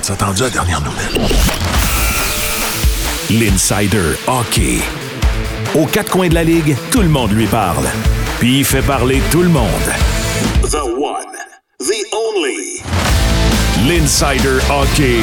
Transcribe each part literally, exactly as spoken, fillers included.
As-tu entendu la dernière nouvelle? L'Insider Hockey. Aux quatre coins de la Ligue, tout le monde lui parle. Puis il fait parler tout le monde. The one, the only. L'Insider Hockey.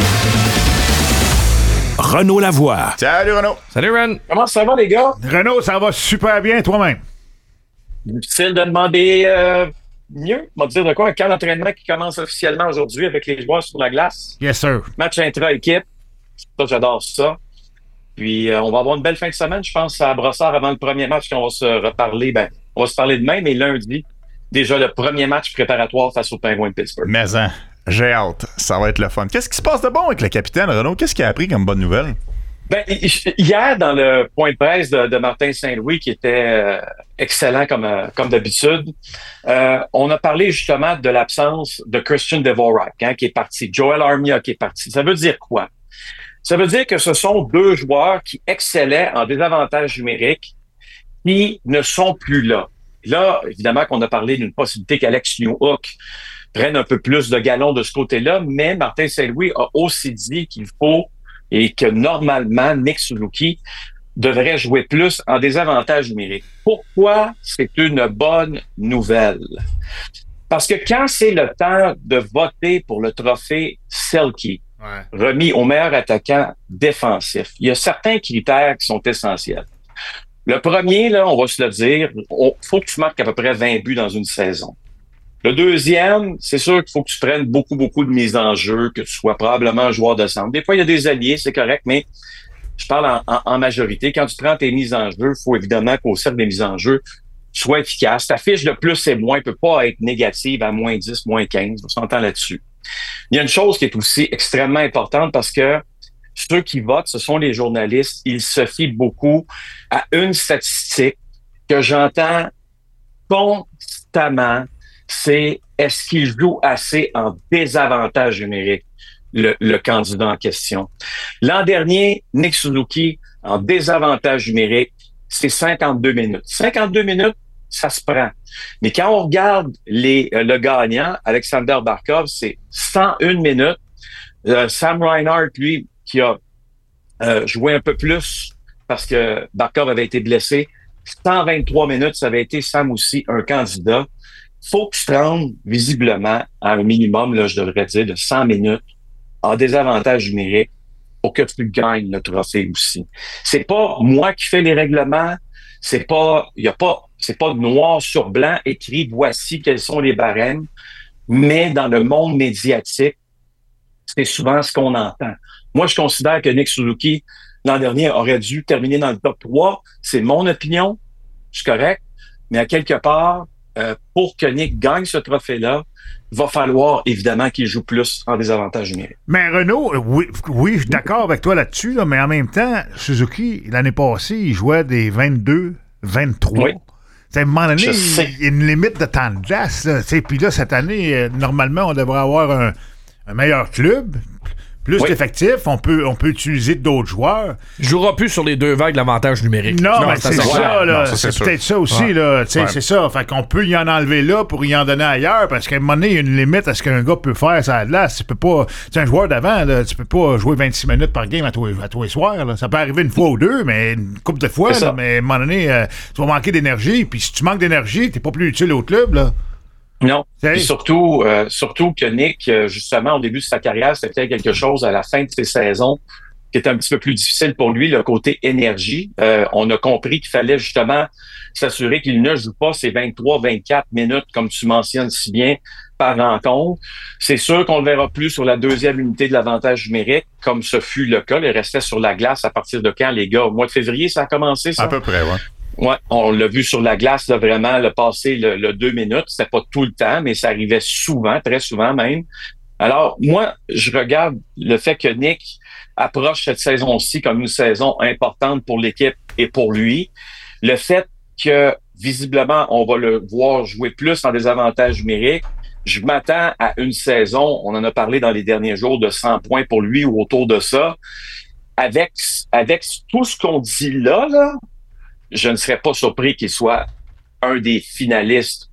Renaud Lavoie. Salut Renaud. Salut Ren. Comment ça va, les gars? Renaud, ça va super bien toi-même. Difficile de demander euh, mieux. On va te dire de quoi? Un camp d'entraînement qui commence officiellement aujourd'hui avec les joueurs sur la glace. Yes, sir. Match intra-équipe. Ça, j'adore ça. Puis, euh, on va avoir une belle fin de semaine, je pense, à Brossard avant le premier match qu'on va se reparler. Ben, on va se parler demain, mais lundi, déjà le premier match préparatoire face aux Penguins de Pittsburgh. Mais hein, j'ai hâte. Ça va être le fun. Qu'est-ce qui se passe de bon avec le capitaine, Renaud? Qu'est-ce qu'il a appris comme bonne nouvelle? Ben, hier, dans le point de presse de, de Martin Saint-Louis, qui était euh, excellent comme, euh, comme d'habitude, euh, on a parlé justement de l'absence de Christian Dvorak, hein, qui est parti. Joel Armia qui est parti. Ça veut dire quoi? Ça veut dire que ce sont deux joueurs qui excellaient en désavantage numérique qui ne sont plus là. Là, évidemment qu'on a parlé d'une possibilité qu'Alex Newhook prenne un peu plus de galons de ce côté-là, mais Martin Saint-Louis a aussi dit qu'il faut et que normalement, Nick Suzuki devrait jouer plus en désavantage numérique. Pourquoi c'est une bonne nouvelle? Parce que quand c'est le temps de voter pour le trophée Selke, ouais, remis au meilleur attaquant défensif, il y a certains critères qui sont essentiels. Le premier, là, on va se le dire, il faut que tu marques à peu près vingt buts dans une saison. Le deuxième, c'est sûr qu'il faut que tu prennes beaucoup, beaucoup de mises en jeu, que tu sois probablement un joueur de centre. Des fois, il y a des alliés, c'est correct, mais je parle en, en, en majorité. Quand tu prends tes mises en jeu, il faut évidemment qu'au cercle des mises en jeu, tu sois efficace. Ta fiche de plus et moins ne peut pas être négative à moins dix, moins quinze. On s'entend là-dessus. Il y a une chose qui est aussi extrêmement importante parce que ceux qui votent, ce sont les journalistes. Ils se fient beaucoup à une statistique que j'entends constamment. C'est est-ce qu'il joue assez en désavantage numérique, le, le candidat en question. L'an dernier, Nick Suzuki, en désavantage numérique, c'est cinquante-deux minutes. cinquante-deux minutes, ça se prend. Mais quand on regarde les, euh, le gagnant, Alexander Barkov, c'est cent une minutes. Euh, Sam Reinhart, lui, qui a euh, joué un peu plus parce que Barkov avait été blessé, cent vingt-trois minutes, ça avait été Sam aussi un candidat. Faut que tu te rendes visiblement à un minimum, là, je devrais dire, de cent minutes en désavantage numérique pour que tu gagnes le trophée aussi. C'est pas moi qui fais les règlements, c'est pas, il y a pas, c'est pas noir sur blanc écrit voici quels sont les barèmes, mais dans le monde médiatique, c'est souvent ce qu'on entend. Moi, je considère que Nick Suzuki, l'an dernier, aurait dû terminer dans le top trois. C'est mon opinion, c'est correct, mais à quelque part, Euh, pour que Nick gagne ce trophée-là, il va falloir évidemment qu'il joue plus en désavantage numérique. Mais Renaud, oui, oui, je suis d'accord avec toi là-dessus, là, mais en même temps, Suzuki, l'année passée, il jouait des vingt-deux, vingt-trois. Oui. À un moment donné, il y a une limite de temps de glace. Puis là, cette année, euh, normalement, on devrait avoir un, un meilleur club. Plus oui. d'effectifs, on peut, on peut utiliser d'autres joueurs. Il ne jouera plus sur les deux vagues l'avantage numérique. Non, non mais c'est, c'est ça, là. Non, ça, c'est, c'est peut-être ça aussi, ouais. là. Ouais. C'est ça. Fait qu'on peut y en enlever là pour y en donner ailleurs, parce qu'à un moment donné, il y a une limite à ce qu'un gars peut faire ça là. Tu peux pas. C'est un joueur d'avant, là. Tu peux pas jouer vingt-six minutes par game à tous à tous les soirs, là. Ça peut arriver une fois ou deux, mais une couple de fois, là, mais à un moment donné, euh, tu vas manquer d'énergie. Puis si tu manques d'énergie, t'es pas plus utile au club, là. Non. Et surtout, euh, surtout que Nick, justement, au début de sa carrière, c'était quelque chose à la fin de ses saisons qui était un petit peu plus difficile pour lui, le côté énergie. Euh, on a compris qu'il fallait justement s'assurer qu'il ne joue pas ces vingt-trois vingt-quatre minutes, comme tu mentionnes si bien, par rencontre. C'est sûr qu'on le verra plus sur la deuxième unité de l'avantage numérique, comme ce fut le cas. Il restait sur la glace à partir de quand, les gars? Au mois de février, ça a commencé, ça? À peu près, oui. Ouais, on l'a vu sur la glace, là, vraiment, le passer le, le deux minutes. C'était pas tout le temps, mais ça arrivait souvent, très souvent même. Alors, moi, je regarde le fait que Nick approche cette saison-ci comme une saison importante pour l'équipe et pour lui. Le fait que, visiblement, on va le voir jouer plus en désavantage numérique. Je m'attends à une saison, on en a parlé dans les derniers jours, de cent points pour lui ou autour de ça. Avec, avec tout ce qu'on dit là, là, je ne serais pas surpris qu'il soit un des finalistes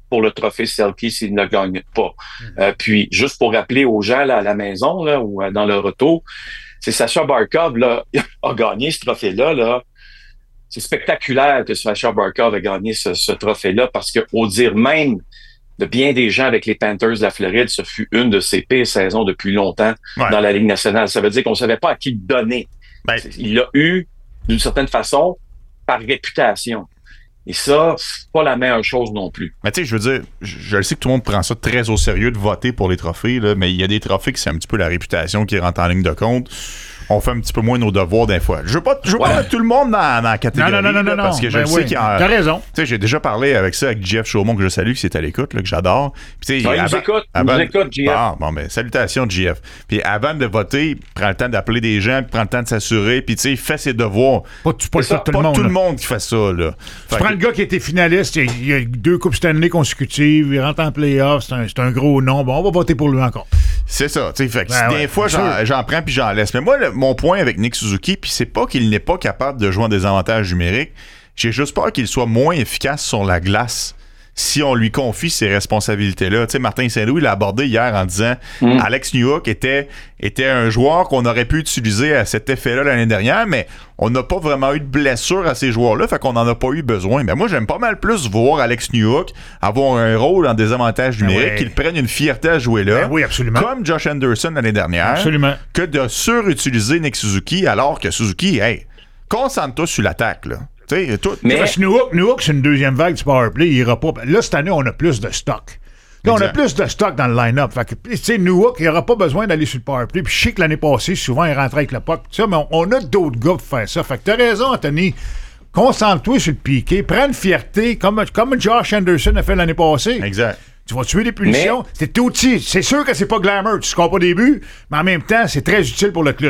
pour le trophée Selke s'il ne gagne pas. Mm. Euh, puis, juste pour rappeler aux gens là, à la maison là, ou euh, dans le retour, c'est Sacha Barkov là, a gagné ce trophée-là. Là. C'est spectaculaire que Sacha Barkov ait gagné ce, ce trophée-là parce que, au dire même de bien des gens avec les Panthers de la Floride, ce fut une de ses pires saisons depuis longtemps ouais. dans la Ligue nationale. Ça veut dire qu'on ne savait pas à qui le donner. Ben, il l'a eu, d'une certaine façon, par réputation. Et ça, c'est pas la meilleure chose non plus. Mais tu sais, je veux dire, je, je le sais que tout le monde prend ça très au sérieux de voter pour les trophées, là, mais il y a des trophées qui c'est un petit peu la réputation qui rentre en ligne de compte. On fait un petit peu moins nos devoirs des fois. Je veux pas, je veux ouais. pas mettre tout le monde dans, dans la catégorie. Non, non, non, non, là, parce que je ben sais oui. qu'il y a. T'as raison. Tu sais, j'ai déjà parlé avec ça avec Jeff Chaumont, que je salue, qui est à l'écoute, là, que j'adore. Puis, il nous écoute, il nous écoute, Jeff. Ah, bon, ben, salutations, Jeff. Puis, avant de voter, prends le temps d'appeler des gens, prends le temps de s'assurer, puis, tu sais, fais ses devoirs. Pas, tu, pas, ça, tout, le monde, tout le monde qui fait ça, là. Tu prends que... le gars qui était finaliste, il y a deux Coupes Stanley consécutives, il rentre en playoff, c'est un, c'est un gros nom. Bon, on va voter pour lui encore. C'est ça, tu sais. Fait que ben, des ouais, fois, j'en, j'en prends puis j'en laisse. Mais moi, le, mon point avec Nick Suzuki, puis c'est pas qu'il n'est pas capable de jouer en désavantage numérique, j'ai juste peur qu'il soit moins efficace sur la glace si on lui confie ces responsabilités-là. Tu sais, Martin Saint-Louis l'a abordé hier en disant mm. Alex Newhook était, était un joueur qu'on aurait pu utiliser à cet effet-là l'année dernière, mais on n'a pas vraiment eu de blessure à ces joueurs-là, fait qu'on n'en a pas eu besoin. Mais moi, j'aime pas mal plus voir Alex Newhook avoir un rôle en désavantage numérique, oui. qu'il prenne une fierté à jouer là, ben oui, absolument. comme Josh Anderson l'année dernière, absolument. que de surutiliser Nick Suzuki, alors que Suzuki, hey, concentre-toi sur l'attaque, là. T'sais, tout, mais Newhook, Newhook, c'est une deuxième vague du powerplay, il ira pas. Là, cette année, on a plus de stock. Là, on a plus de stock dans le line-up. Fait que, tu sais, Newhook, il n'aura pas besoin d'aller sur le powerplay. Puis je sais que l'année passée, souvent, il rentrait avec le puck. Ça, mais on, on a d'autres gars pour faire ça. Fait que t'as raison, Anthony. Concentre-toi sur le piqué. Prends une fierté, comme, comme Josh Anderson a fait l'année passée. Exact. Tu vas tuer des punitions. Mais... C'est tout petit. C'est sûr que c'est pas glamour. Tu scores pas des buts, mais en même temps, c'est très utile pour le club.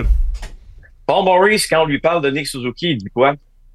Paul Maurice, quand on lui parle de Nick Suzuki, il dit quoi?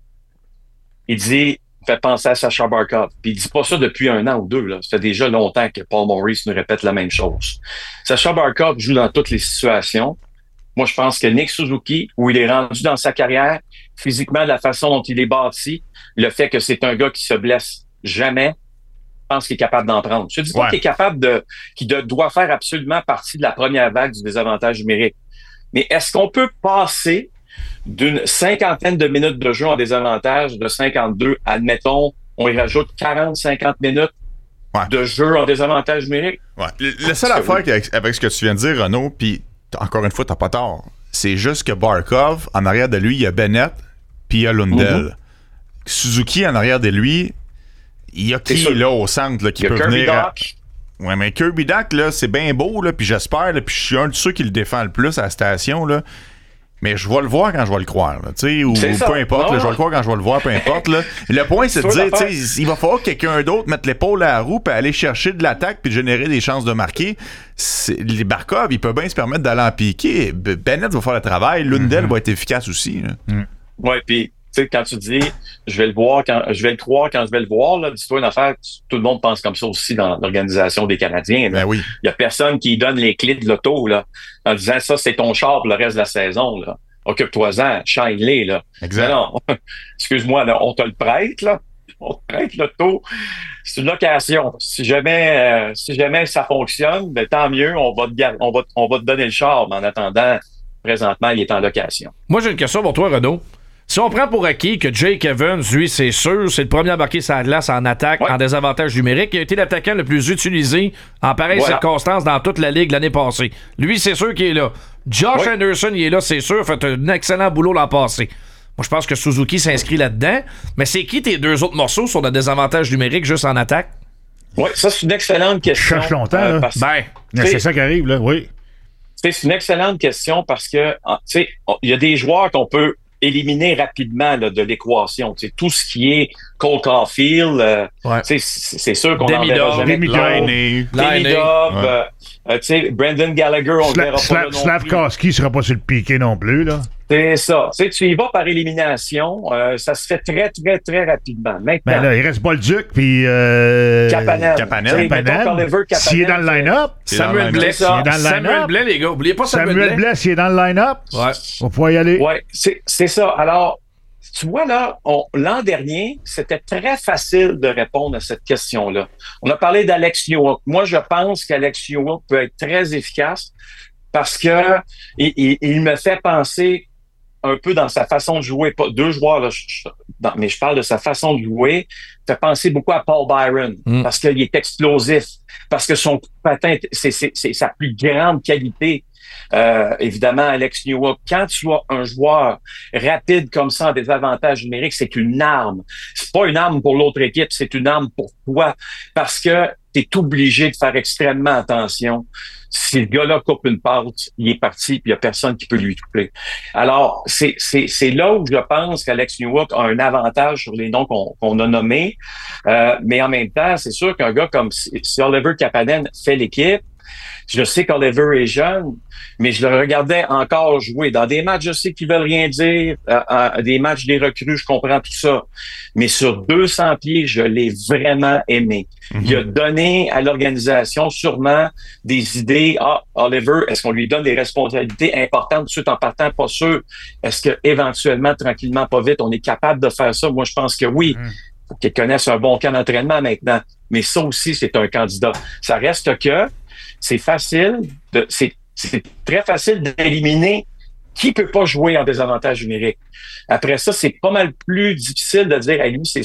Il dit, fait penser à Sacha Barkov. Puis il dit pas ça depuis un an ou deux. Là. Ça fait déjà longtemps que Paul Maurice nous répète la même chose. Sacha Barkov joue dans toutes les situations. Moi, je pense que Nick Suzuki, où il est rendu dans sa carrière, physiquement, de la façon dont il est bâti, le fait que c'est un gars qui se blesse jamais, je pense qu'il est capable d'en prendre. Je ne dis pas ouais. qu'il est capable de, qu'il de, doit faire absolument partie de la première vague du désavantage numérique. Mais est-ce qu'on peut passer d'une cinquantaine de minutes de jeu en désavantage de cinquante-deux, admettons, on y rajoute quarante à cinquante minutes ouais. de jeu en désavantage numérique? Ouais. La seule affaire oui. avec, avec ce que tu viens de dire, Renaud, puis encore une fois, t'as pas tort, c'est juste que Barkov, en arrière de lui, il y a Bennett, puis il y a Lundell. Mm-hmm. Suzuki, en arrière de lui, il y a qui, là, au centre, là, qui peut Kirby venir... Doc. À... Ouais, mais Kirby Doc, là, c'est bien beau, là, puis j'espère, là, puis je suis un de ceux qui le défend le plus à la station, là. Mais je vais le voir quand je vais le croire, tu sais, ou, ou peu importe, oh. là, je vais le croire quand je vais le voir, peu importe. Là. Le point, c'est de dire, tu sais, il va falloir que quelqu'un d'autre mette l'épaule à la roue puis aller chercher de l'attaque puis de générer des chances de marquer. C'est, les Barkov, il peut bien se permettre d'aller en piquer. Bennett va faire le travail, Lundell mm-hmm. va être efficace aussi. Mm. Oui, puis tu sais, quand tu dis je vais le voir quand je vais le croire quand je vais le voir, là, dis-toi une affaire, tout le monde pense comme ça aussi dans l'organisation des Canadiens. Ben oui. Il y a personne qui donne les clés de l'auto là, en disant ça, c'est ton char pour le reste de la saison. Là. Occupe-toi-en, shine-les, là. Exact. Non, non. Excuse-moi, là, on te le prête, là. On te prête l'auto. C'est une location. Si jamais, euh, si jamais ça fonctionne, ben, tant mieux, on va te gar- on va, on va te donner le char. Mais en attendant, présentement, il est en location. Moi, j'ai une question pour toi, Renaud. Si on prend pour acquis que Jake Evans, lui, c'est sûr, c'est le premier à marquer sa glace en attaque, ouais. en désavantage numérique, il a été l'attaquant le plus utilisé en pareille voilà. circonstance dans toute la Ligue l'année passée. Lui, c'est sûr qu'il est là. Josh ouais. Anderson, il est là, c'est sûr, fait un excellent boulot l'an passé. Moi, je pense que Suzuki s'inscrit là-dedans. Mais c'est qui tes deux autres morceaux sur le désavantage numérique juste en attaque? Oui, ça, c'est une excellente question. Je cherche longtemps, euh, parce... Ben, c'est ça qui arrive, là, oui. C'est une excellente question parce que, tu sais, il y a des joueurs qu'on peut éliminer rapidement là, de l'équation. Tu sais, tout ce qui est Cole Caulfield, euh, ouais. c'est, c'est sûr qu'on n'en verra jamais. Demi-Dove, Demi-Dove, euh, euh, tu sais, Brendan Gallagher, on Sla- le verra Sla- pas là non Slavkovski ne sera pas sur le piqué non plus, là. C'est ça. Tu sais, tu y vas par élimination, euh, ça se fait très, très, très rapidement. Maintenant, ben là, il reste Bolduc, puis... Euh... Capanel. Capanel. Capanel. S'il est dans le line-up. Samuel Blais. Samuel Blais, les gars. Oubliez pas Samuel Blais. Samuel Blais, s'il est dans le line-up. Ouais. On va pouvoir y aller. Ouais, c'est, c'est ça. Alors, tu vois, là, on, l'an dernier, c'était très facile de répondre à cette question-là. On a parlé d'Alex Newhook. Moi, je pense qu'Alex Newhook peut être très efficace parce que il, il, il me fait penser un peu dans sa façon de jouer. Pas deux joueurs, là, je, je, dans, mais je parle de sa façon de jouer. Fait penser beaucoup à Paul Byron mm. parce qu'il est explosif, parce que son coup de patin, c'est, c'est, c'est sa plus grande qualité. Euh, évidemment, Alex Newhook, quand tu as un joueur rapide comme ça en désavantage numérique, c'est une arme. C'est pas une arme pour l'autre équipe, c'est une arme pour toi parce que tu es obligé de faire extrêmement attention. Si le gars-là coupe une passe, il est parti, puis il n'y a personne qui peut lui toucher. Alors, c'est, c'est, c'est là où je pense qu'Alex Newhook a un avantage sur les noms qu'on, qu'on a nommés. Euh, mais en même temps, c'est sûr qu'un gars comme si, si Oliver Kapanen fait l'équipe, je sais qu'Oliver est jeune, mais je le regardais encore jouer. Dans des matchs, je sais qu'ils veulent rien dire. Euh, euh, des matchs des recrues, je comprends tout ça. Mais sur deux cents pieds, je l'ai vraiment aimé. Mm-hmm. Il a donné à l'organisation sûrement des idées. Ah, Oliver, est-ce qu'on lui donne des responsabilités importantes tout de suite en partant? Pas sûr. Est-ce que éventuellement, tranquillement, pas vite, on est capable de faire ça? Moi, je pense que oui. Mm. Faut qu'il connaisse un bon camp d'entraînement maintenant. Mais ça aussi, c'est un candidat. Ça reste que c'est facile, de, c'est, c'est très facile d'éliminer qui peut pas jouer en désavantage numérique. Après ça, c'est pas mal plus difficile de dire à lui, c'est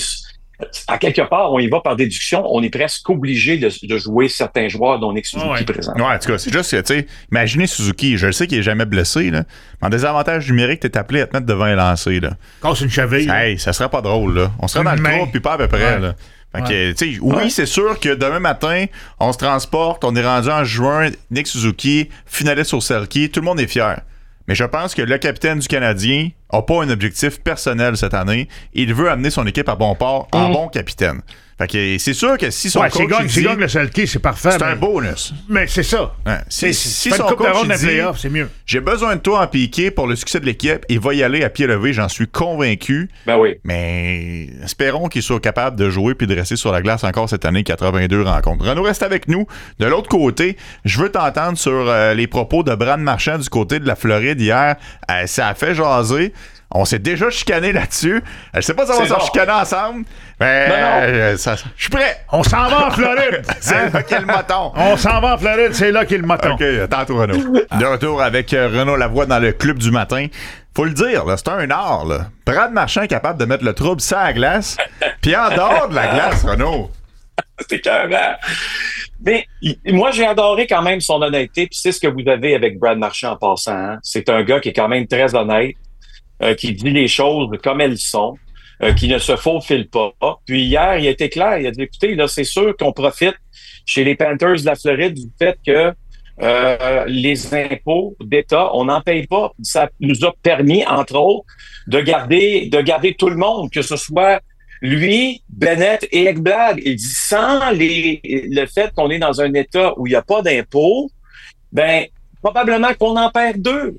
à quelque part, on y va par déduction, on est presque obligé de, de jouer certains joueurs dont Nick Suzuki ouais. présente. Ouais, en tout cas, c'est juste que, tu sais, imaginez Suzuki, je le sais qu'il est jamais blessé, là. En désavantage numérique, t'es appelé à te mettre devant un lancer, là. Casse une cheville. Hey, ça serait pas drôle, là. On serait dans le trou, puis pas à peu près, ouais. là. Fait que, tu sais, oui, ouais. c'est sûr que demain matin, on se transporte, on est rendu en juin, Nick Suzuki, finaliste au Selke, tout le monde est fier. Mais je pense que le capitaine du Canadien n'a pas un objectif personnel cette année. Il veut amener son équipe à bon port en mmh. bon capitaine. Fait que c'est sûr que si son ouais, coach... C'est gagne, c'est gagne le Selke, c'est parfait. C'est mais... un bonus. Mais c'est ça. Ouais. Si, c'est, si c'est son coupe coach de dit, playoff, c'est mieux. J'ai besoin de toi en piqué pour le succès de l'équipe, il va y aller à pied levé, j'en suis convaincu. Ben oui. Mais espérons qu'il soit capable de jouer puis de rester sur la glace encore cette année, quatre-vingt-deux rencontres. Renaud reste avec nous. De l'autre côté, je veux t'entendre sur euh, les propos de Brad Marchand du côté de la Floride hier. Euh, ça a fait jaser. On s'est déjà chicané là-dessus. Je sais pas si on va s'en chicaner ensemble. Mais euh, je suis prêt. On s'en va en Floride. C'est hein? là qu'est le moton. On s'en va en Floride, c'est là qu'est le moton. OK, tantôt Renaud. De retour avec euh, Renaud Lavoie dans le club du matin. Faut le dire, là, c'est un art. Là. Brad Marchand est capable de mettre le trouble sur la glace, puis en dehors de la glace, Renaud. C'est carrément. Mais moi, j'ai adoré quand même son honnêteté, puis c'est ce que vous avez avec Brad Marchand en passant. Hein? C'est un gars qui est quand même très honnête. Euh, qui dit les choses comme elles sont, euh, qui ne se faufile pas. Puis hier, il a été clair, il a dit, écoutez, là, c'est sûr qu'on profite chez les Panthers de la Floride du fait que euh, les impôts d'État, on n'en paye pas. Ça nous a permis, entre autres, de garder, de garder tout le monde, que ce soit lui, Bennett et Ekblad. Il dit, sans les, le fait qu'on est dans un État où il n'y a pas d'impôts, ben, probablement qu'on en perd deux.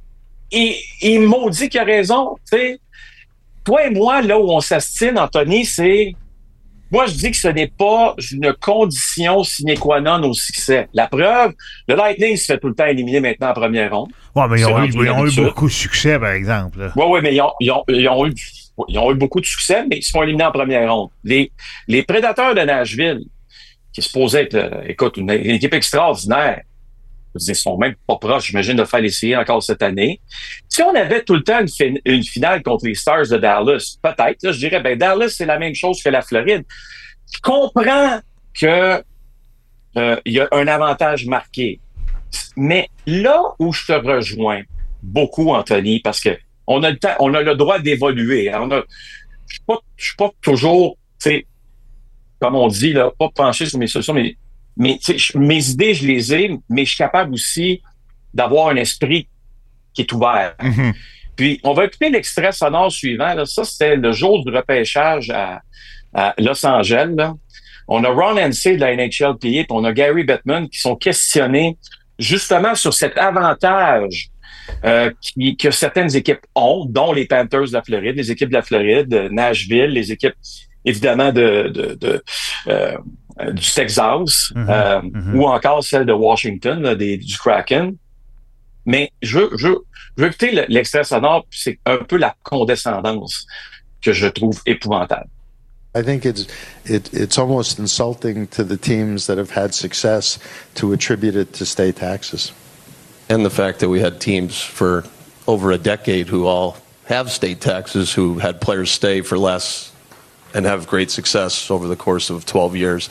Et il maudit qu'il a raison, tu sais. Toi et moi, là où on s'astine, Anthony, c'est... Moi, je dis que ce n'est pas une condition sine qua non au succès. La preuve, le Lightning se fait tout le temps éliminer maintenant en première ronde. Ouais, mais ils ont, eu, ils ont eu beaucoup de succès, par exemple. Oui, oui, mais ils ont, ils, ont, ils, ont eu, ils ont eu beaucoup de succès, mais ils se font éliminer en première ronde. Les, les Prédateurs de Nashville, qui se supposaient être, euh, écoute, une, une équipe extraordinaire, ils sont même pas proches, j'imagine, de faire les séries encore cette année. Si on avait tout le temps une, fin- une finale contre les Stars de Dallas, peut-être, là, je dirais, ben Dallas, c'est la même chose que la Floride. Je comprends que euh, il y a un avantage marqué. Mais là où je te rejoins beaucoup, Anthony, parce que on a le temps, on a le droit d'évoluer. Hein, on a, je suis pas, je suis pas toujours, tu sais, comme on dit, là, pas pencher sur mes solutions, mais Mais mes idées, je les ai, mais je suis capable aussi d'avoir un esprit qui est ouvert. Mm-hmm. Puis, on va écouter l'extrait sonore suivant. Là. Ça, c'était le jour du repêchage à, à Los Angeles. Là. On a Ron Hensey de la N H L P A, puis on a Gary Bettman qui sont questionnés justement sur cet avantage euh, qui, que certaines équipes ont, dont les Panthers de la Floride, les équipes de la Floride, Nashville, les équipes, évidemment, de... de, de euh, du Texas, mm-hmm. Euh, mm-hmm. ou encore celle de Washington, là, des, du Kraken. Mais je veux, je, je veux écouter l'extrait sonore, puis c'est un peu la condescendance que je trouve épouvantable. I think it's it, it's almost insulting to the teams that have had success to attribute it to state taxes. And the fact that we had teams for over a decade who all have state taxes, who had players stay for less and have great success over the course of twelve years.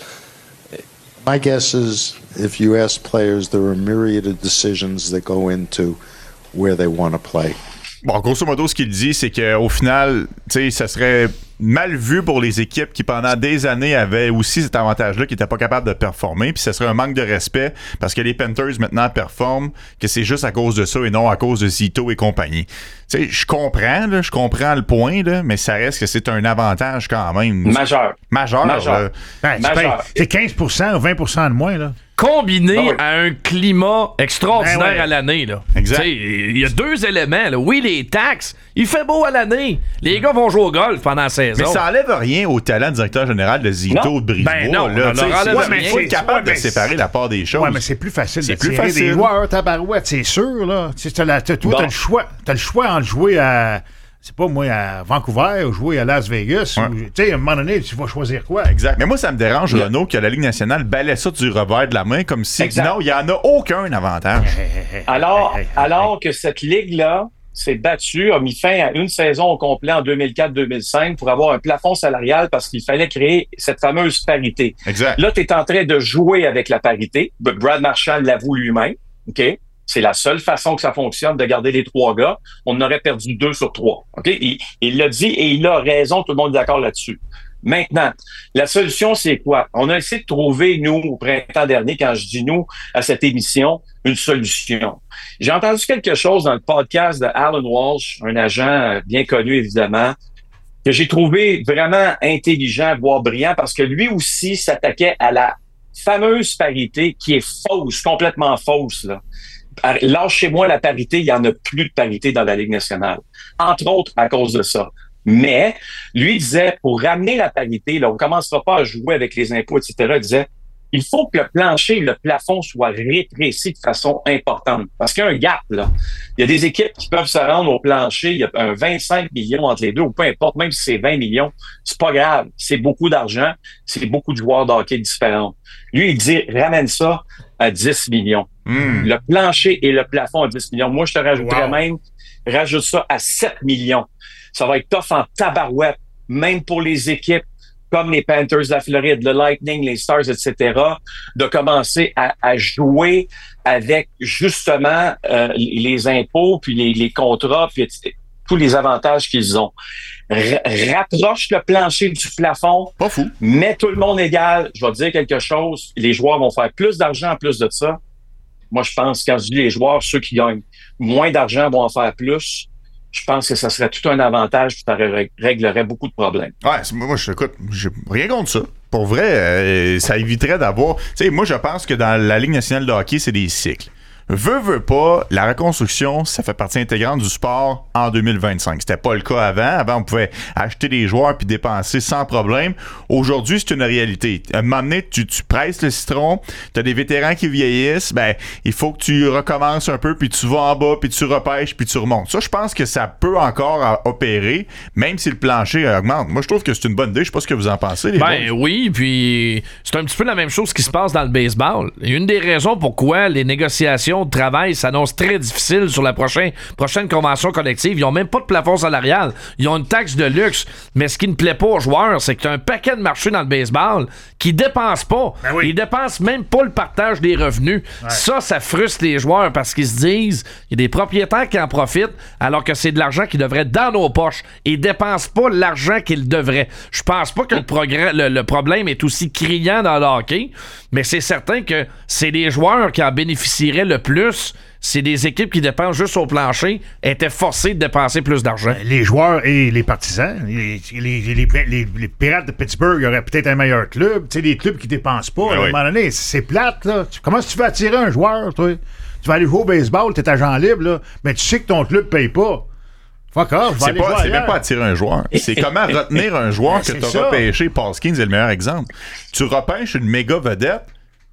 My guess is if you ask players, there are a myriad of decisions that go into where they want to play. Bon, grosso modo, ce qu'il dit, c'est qu'au final, tu sais, ça serait mal vu pour les équipes qui, pendant des années, avaient aussi cet avantage-là, qui n'étaient pas capables de performer, puis ça serait un manque de respect, parce que les Panthers, maintenant, performent, que c'est juste à cause de ça et non à cause de Zito et compagnie. Tu sais, je comprends, là, je comprends le point, là, mais ça reste que c'est un avantage quand même. Majeur. Majeur. Majeur. Ben, Majeur. C'est quinze pour cent ou vingt pour cent de moins, là. Combiné oh oui. à un climat extraordinaire ben ouais. à l'année. Là. Exact. Il y a deux éléments. Là. Oui, les taxes. Il fait beau à l'année. Les gars vont jouer au golf pendant la saison. Mais ça enlève rien au talent du directeur général de Zito, de Brisebois. Ben non, là, on leur ouais, mais il faut être capable ouais, de séparer la part des choses. Ouais, mais c'est plus facile c'est de plus tirer facile. des joueurs, tabarouette, c'est sûr. Là. Tu sais, t'as la, t'as, toi, bon. t'as le choix. T'as le choix entre jouer à... C'est pas moi à Vancouver ou jouer à Las Vegas. Ouais. Tu sais, à un moment donné, tu vas choisir quoi? Exact. Mais moi, ça me dérange, yeah. Renaud, que la Ligue nationale balaie ça du revers de la main comme si, exact. non, il n'y en a aucun avantage. Alors, alors que cette Ligue-là s'est battue, a mis fin à une saison au complet en deux mille quatre deux mille cinq pour avoir un plafond salarial parce qu'il fallait créer cette fameuse parité. Exact. Là, tu es en train de jouer avec la parité. Brad Marchand l'avoue lui-même. OK? C'est la seule façon que ça fonctionne de garder les trois gars. On aurait perdu deux sur trois. OK? Il, il l'a dit et il a raison. Tout le monde est d'accord là-dessus. Maintenant, la solution, c'est quoi? On a essayé de trouver, nous, au printemps dernier, quand je dis nous, à cette émission, une solution. J'ai entendu quelque chose dans le podcast de Alan Walsh, un agent bien connu, évidemment, que j'ai trouvé vraiment intelligent, voire brillant, parce que lui aussi s'attaquait à la fameuse parité qui est fausse, complètement fausse, là. Lâchez-moi la parité, il n'y en a plus de parité dans la Ligue nationale. Entre autres, à cause de ça. Mais, lui disait, pour ramener la parité, là, on ne commencera pas à jouer avec les impôts, et cetera. Il disait, il faut que le plancher et le plafond soient rétrécis de façon importante. Parce qu'il y a un gap, là. Il y a des équipes qui peuvent se rendre au plancher, il y a un vingt-cinq millions entre les deux, ou peu importe, même si c'est vingt millions, c'est pas grave. C'est beaucoup d'argent, c'est beaucoup de joueurs de hockey différents. Lui, il dit, ramène ça à dix millions. Mm. Le plancher et le plafond à dix millions. Moi, je te rajouterais wow. même, rajoute ça à sept millions. Ça va être tough en tabarouette, même pour les équipes comme les Panthers de la Floride, le Lightning, les Stars, et cetera, de commencer à, à jouer avec justement euh, les impôts, puis les, les contrats, puis tous les avantages qu'ils ont. R- rapproche le plancher du plafond. Pas fou. Mets tout le monde égal. Je vais te dire quelque chose. Les joueurs vont faire plus d'argent en plus de ça. Moi, je pense, quand je dis les joueurs, ceux qui gagnent moins d'argent vont en faire plus. Je pense que ça serait tout un avantage et ça réglerait beaucoup de problèmes. Ouais, moi, je écoute, j'ai rien contre ça. Pour vrai, euh, ça éviterait d'avoir... Tu sais, moi, je pense que dans la Ligue nationale de hockey, c'est des cycles. Veux, veux pas, la reconstruction, ça fait partie intégrante du sport en deux mille vingt-cinq. C'était pas le cas avant. Avant, on pouvait acheter des joueurs puis dépenser sans problème. Aujourd'hui, c'est une réalité. À un moment donné, tu, tu presses le citron, t'as des vétérans qui vieillissent, ben, il faut que tu recommences un peu puis tu vas en bas puis tu repêches puis tu remontes. Ça, je pense que ça peut encore opérer, même si le plancher augmente. Moi, je trouve que c'est une bonne idée. Je sais pas ce que vous en pensez, les Ben boys. oui, puis c'est un petit peu la même chose qui se passe dans le baseball. Et une des raisons pourquoi les négociations de travail s'annonce très difficile sur la prochaine, prochaine convention collective. Ils n'ont même pas de plafond salarial. Ils ont une taxe de luxe. Mais ce qui ne plaît pas aux joueurs, c'est que tu as un paquet de marchés dans le baseball qui ne dépensent pas. Ben oui. Ils dépensent même pas le partage des revenus. Ouais. Ça, ça frustre les joueurs parce qu'ils se disent il y a des propriétaires qui en profitent alors que c'est de l'argent qui devrait être dans nos poches. Ils ne dépensent pas l'argent qu'ils devraient. Je pense pas que le, progrès, le, le problème est aussi criant dans le hockey, mais c'est certain que c'est les joueurs qui en bénéficieraient le plus. C'est des équipes qui dépensent juste au plancher étaient forcées de dépenser plus d'argent. Les joueurs et les partisans, les, les, les, les, les Pirates de Pittsburgh auraient peut-être un meilleur club. Tu sais, les clubs qui dépensent pas, ben à un oui. moment donné, c'est plate, là. Comment tu vas attirer un joueur, toi? Tu vas aller jouer au baseball, t'es agent libre, là, mais tu sais que ton club paye pas. Fuck off, c'est, pas, c'est même pas attirer un joueur. C'est comment retenir un joueur que tu as repêché. Paul Skeens est le meilleur exemple. Tu repêches une méga vedette,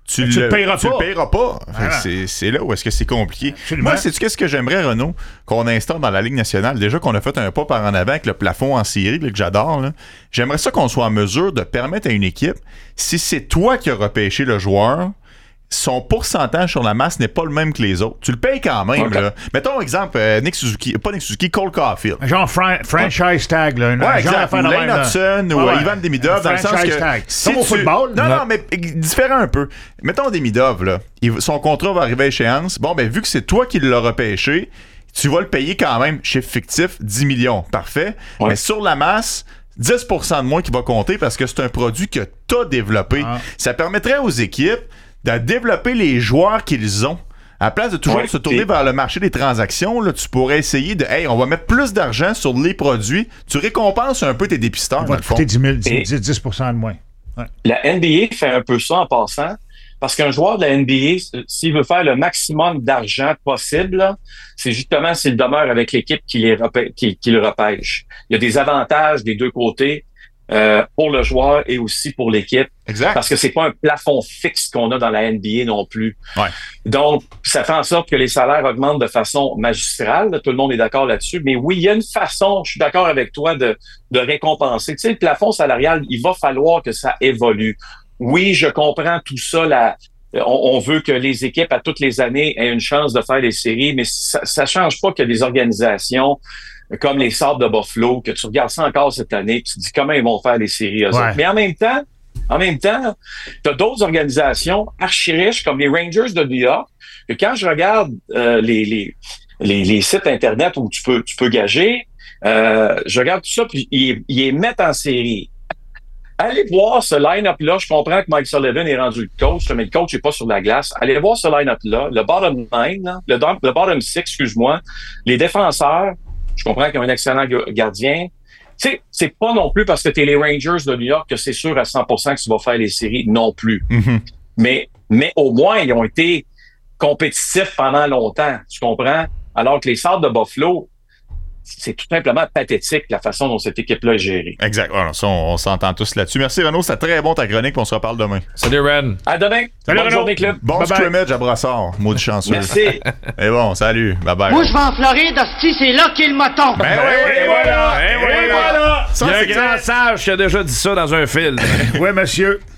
tu le, le payeras tu pas. Le payeras pas. Voilà. C'est, c'est là où est-ce que c'est compliqué. Absolument. Moi, sais-tu qu'est-ce que j'aimerais, Renaud, qu'on instaure dans la Ligue nationale? Déjà qu'on a fait un pas par en avant avec le plafond en série, là, que j'adore. Là. J'aimerais ça qu'on soit en mesure de permettre à une équipe, si c'est toi qui as repêché le joueur, son pourcentage sur la masse n'est pas le même que les autres. Tu le payes quand même. Okay. Là. Mettons, exemple, euh, Nick Suzuki, pas Nick Suzuki, Cole Caulfield. Genre fran- franchise tag, là. Une, ouais, exact. Ou Lane Hudson ou ouais, Ivan Demidov, dans le sens que... Tag. Si Comme au tu... football. Non, non, non, mais différent un peu. Mettons Demidov, là. Il... Son contrat va arriver à échéance. Bon, ben, vu que c'est toi qui l'as repêché, tu vas le payer quand même, chiffre fictif, dix millions. Parfait. Ouais. Mais sur la masse... dix pour cent de moins qui va compter parce que c'est un produit que tu as développé. Ah. Ça permettrait aux équipes de développer les joueurs qu'ils ont. À la place de toujours ouais, se tourner et... vers le marché des transactions, là, tu pourrais essayer de « Hey, on va mettre plus d'argent sur les produits. » Tu récompenses un peu tes dépisteurs. Ça va te coûter dix mille, dix, dix pour cent de moins. Ouais. La N B A fait un peu ça en passant. Parce qu'un joueur de la N B A, s'il veut faire le maximum d'argent possible, là, c'est justement s'il demeure avec l'équipe qui, les repê- qui, qui le repêche. Il y a des avantages des deux côtés euh, pour le joueur et aussi pour l'équipe. Exact. Parce que c'est pas un plafond fixe qu'on a dans la N B A non plus. Ouais. Donc, ça fait en sorte que les salaires augmentent de façon magistrale. Là, tout le monde est d'accord là-dessus. Mais oui, il y a une façon, je suis d'accord avec toi, de, de récompenser. Tu sais, le plafond salarial, il va falloir que ça évolue. Oui, je comprends tout ça. La, on, on veut que les équipes, à toutes les années, aient une chance de faire les séries, mais ça ne change pas que des organisations comme les Sabres de Buffalo, que tu regardes ça encore cette année, tu te dis comment ils vont faire les séries. Eux ouais. Mais en même temps, en même temps, tu as d'autres organisations archi riches comme les Rangers de New York, que quand je regarde euh, les, les, les, les sites Internet où tu peux, tu peux gager, euh, je regarde tout ça, puis ils, ils les mettent en série. Allez voir ce line-up-là. Je comprends que Mike Sullivan est rendu le coach, mais le coach n'est pas sur la glace. Allez voir ce line-up-là. Le bottom nine, là, le, le bottom six, excuse-moi. Les défenseurs, je comprends qu'ils ont un excellent gardien. Tu sais, c'est pas non plus parce que t'es les Rangers de New York que c'est sûr à cent pour cent que tu vas faire les séries non plus. Mm-hmm. Mais, mais au moins, ils ont été compétitifs pendant longtemps. Tu comprends? Alors que les Sabres de Buffalo, c'est tout simplement pathétique la façon dont cette équipe-là est gérée. Exact. Voilà, ça, on, on s'entend tous là-dessus. Merci Renaud, c'était très bon ta chronique, puis on se reparle demain. Salut Ren. À demain. Salut Bonne Renaud. journée, club. Bon bye scrimmage à Brassard, maudit chanceux. Merci. Et bon, salut. Bye bye. Moi, je vais en Floride, hostie, c'est là qu'est le moton. Ben, ben oui, et voilà. Et voilà. Il y a un grand sage qui a déjà dit ça dans un film. Oui, monsieur.